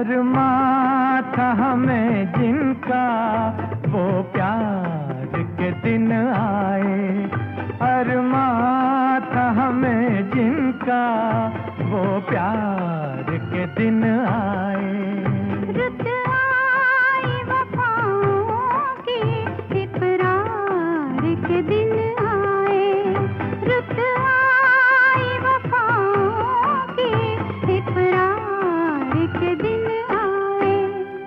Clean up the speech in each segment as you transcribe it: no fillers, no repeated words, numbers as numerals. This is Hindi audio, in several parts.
अरमा था हमें जिनका वो प्यार के दिन आए। अरमा था हमें जिनका वो प्यार के दिन आए। रुत आई वफाओं की इकरार के दिन आए। रुत आई वफाओं की इकरार के दिन आए।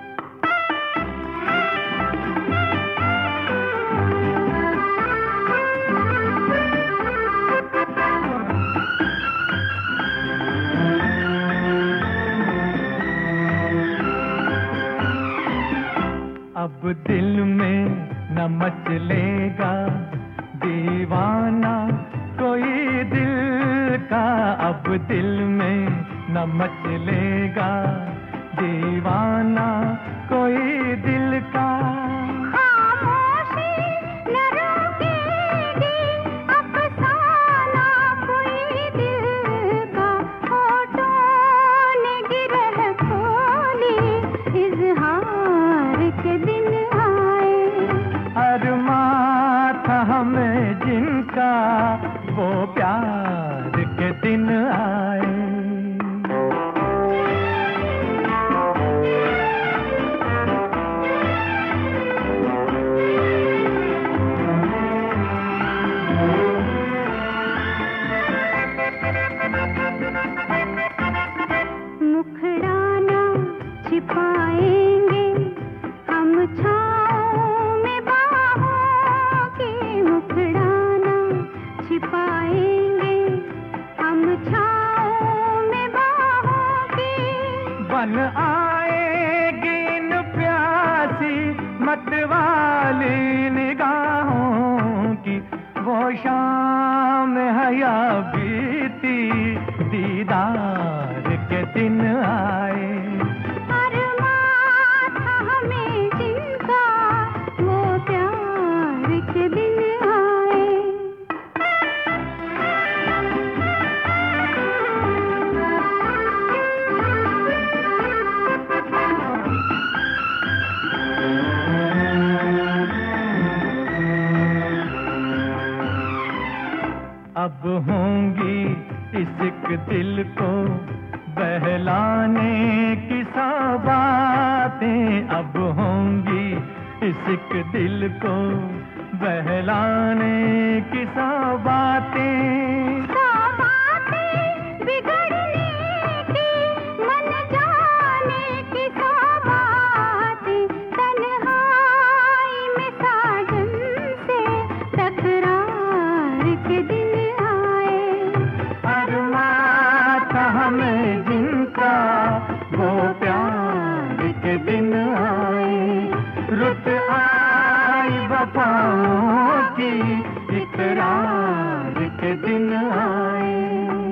अब दिल में न मचलेगा दीवाना कोई दिल का। अब दिल में न मचलेगा दीवाना कोई दिल का। खामोशी न रोकेगी अफसाना कोई दिल का। होठों ने गिरह खोली इज़हार के दिन आए। अरमा था हमें जिनका वो प्यार के दिन आए। मुखड़ाना छिपाएंगे हम छाँव में बाहों की। मुखड़ाना छिपाएंगे हम छाँव में बाहों की। बन आएगी इन प्यासी मतवाली निगाहों की। वो शाम हया बीती दीदार के दिन आए। अरमा था हमें जिनका वो प्यार के दिन आए। अब होंगी इश्क दिल को बहलाने की सौगातें। अब होंगी इश्क दिल को बहलाने की सौगातें। सौगातें बिगड़ने की मन जाने की सौगातें। तन्हाई में साजन से तकरार के दिन आए। अरमा था हमें जिनका वो प्यार के दिन आए। रुत आई वफाओं की इकरार के दिन आए।